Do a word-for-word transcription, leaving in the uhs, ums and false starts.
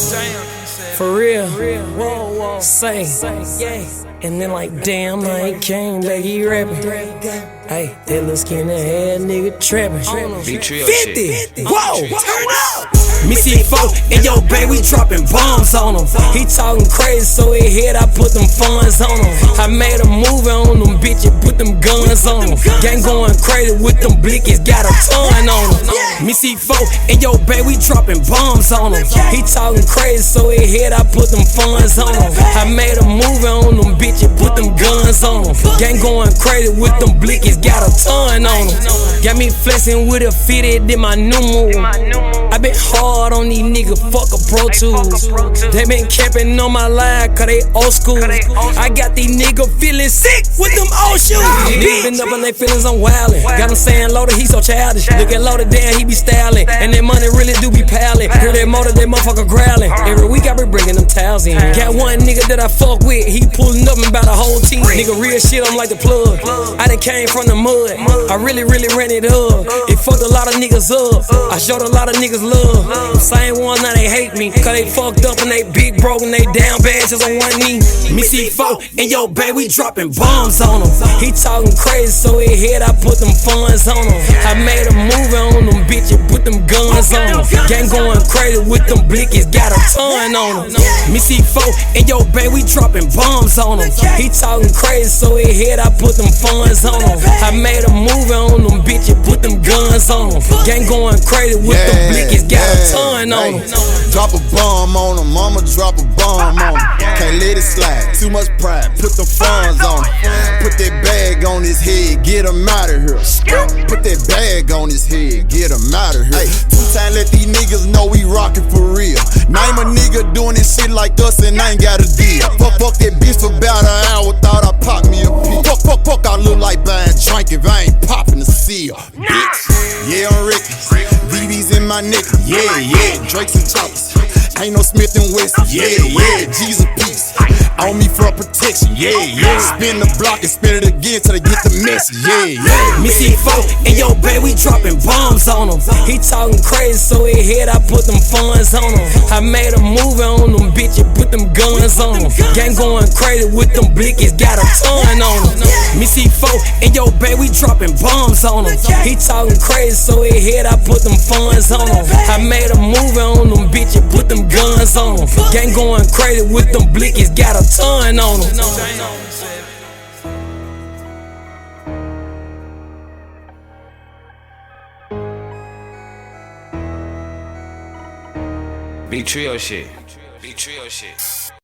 For real, whoa, whoa, say, yeah. And then like, damn, I ain't came back, he rapping. Hey, that little skinny head nigga trapping. fifty, whoa, turn up. Missy four and yo, babe, we dropping bombs on him. He talking crazy, so he hit, I put them funds on him. I made a movie on them bitches, put them guns on him. Gang going crazy with them blickies, got a ton on him. Missy four and yo, babe, we dropping bombs on him. He talking crazy, so he hit, I put them funds on him. I made a movie on them bitches, put them guns on him. Gang going crazy with them blickies, got a ton on him. Got me flexing with a fitted in my new move. I been hard on these niggas, fuck a Pro Tools. They been capping on my line, cause they old school. I got these niggas feeling sick with them old shoes. Niggas been up on their feelings, I'm wildin'. Got them saying Loaded, he so childish. Look at Loaded, damn, he be styling. And that money really do be piling. Hear that motor, that motherfucker growling. Every week I be bringing them towels in. Got one nigga that I fuck with, he pulling up and about a whole team. Nigga real shit, I'm like the plug. I done came from the mud, I really, really ran it up. It fucked a lot of niggas up, I showed a lot of niggas love. Same one, now they hate me, cause they fucked up and they big broke and they down bad just on one knee. Missy four and yo, babe, we dropping bombs on him. He talking crazy, so he hit, I put them funds on him. I made a movie on them bitches, put them guns on him. Gang going crazy with them blickies, got a ton on him. Missy four and yo, babe, we dropping bombs on him. He talking crazy, so he hit, I put them funds on him. I made a movie on them bitches, put them guns on him. Gang going crazy with them blickies, got a ton on him. Drop a bomb on him, I'ma drop a bomb on him. Can't let it slide, too much pride, put the funds on him. Put that bag on his head, get him out of here. Put that bag on his head, get him out of here. Hey, two times let these niggas know we rockin' for real. Name a nigga doing this shit like us and I ain't got a deal. Fuck, fuck that bitch for about an hour, thought I popped me a pill. Fuck, fuck, fuck, I look like buying drink if I ain't popping the seal, bitch. Yeah, I'm Ricky, V B's in my neck, yeah, yeah. Drakes and choppers, ain't no Smith and Wesson, yeah, yeah. G's a piece, on me for protection, yeah, yeah. Spin the block and spin it again till they get the message, yeah, yeah. Missy four and yo, babe, we dropping bombs on him. He talking crazy, so he hit, I put them funds on him. I made a movie on them bitches, put them guns on him. Gang going crazy with them blickies, got a ton on him. Missy four and yo, babe, we dropping bombs on him. He talking crazy, so he hit, I put them funds on him. I made a movie on them bitches, put them guns on him. Gang going crazy with them blickies, got a ton on him. Big trio shit. Big trio shit.